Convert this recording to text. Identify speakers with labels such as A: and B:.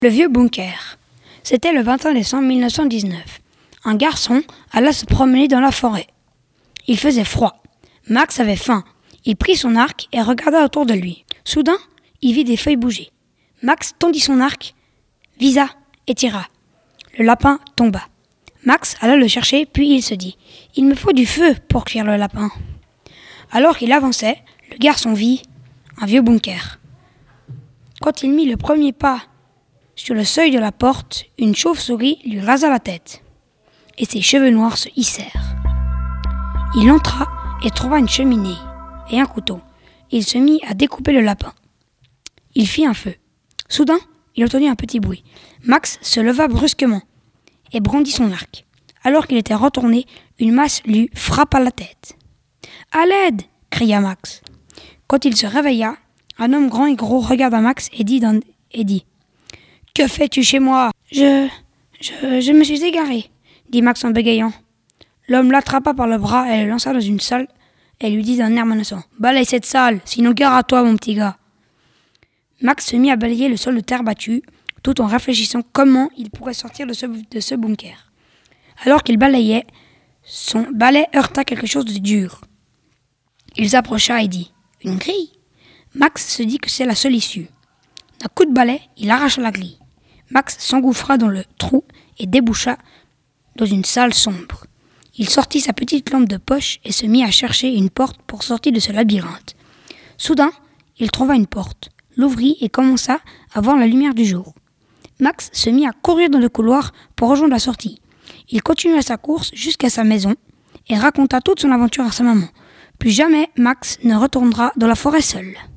A: Le vieux bunker. C'était le 21 décembre 1919. Un garçon alla se promener dans la forêt. Il faisait froid. Max avait faim. Il prit son arc et regarda autour de lui. Soudain, il vit des feuilles bouger. Max tendit son arc, visa et tira. Le lapin tomba. Max alla le chercher, puis il se dit « Il me faut du feu pour cuire le lapin. » Alors qu'il avançait, le garçon vit un vieux bunker. Quand il mit le premier pas sur le seuil de la porte, une chauve-souris lui rasa la tête et ses cheveux noirs se hissèrent. Il entra et trouva une cheminée et un couteau. Il se mit à découper le lapin. Il fit un feu. Soudain, il entendit un petit bruit. Max se leva brusquement et brandit son arc. Alors qu'il était retourné, une masse lui frappa la tête. « À l'aide !» cria Max. Quand il se réveilla, un homme grand et gros regarda Max et dit « Que fais-tu chez moi ?»« Je me suis égaré, » dit Max en bégayant. L'homme l'attrapa par le bras et le lança dans une salle et lui dit d'un air menaçant « Balaye cette salle, sinon gare à toi, mon petit gars !» Max se mit à balayer le sol de terre battue, tout en réfléchissant comment il pourrait sortir de ce bunker. Alors qu'il balayait, son balai heurta quelque chose de dur. Il s'approcha et dit « Une grille ?» Max se dit que c'est la seule issue. D'un coup de balai, il arracha la grille. Max s'engouffra dans le trou et déboucha dans une salle sombre. Il sortit sa petite lampe de poche et se mit à chercher une porte pour sortir de ce labyrinthe. Soudain, il trouva une porte, l'ouvrit et commença à voir la lumière du jour. Max se mit à courir dans le couloir pour rejoindre la sortie. Il continua sa course jusqu'à sa maison et raconta toute son aventure à sa maman. Plus jamais Max ne retournera dans la forêt seul.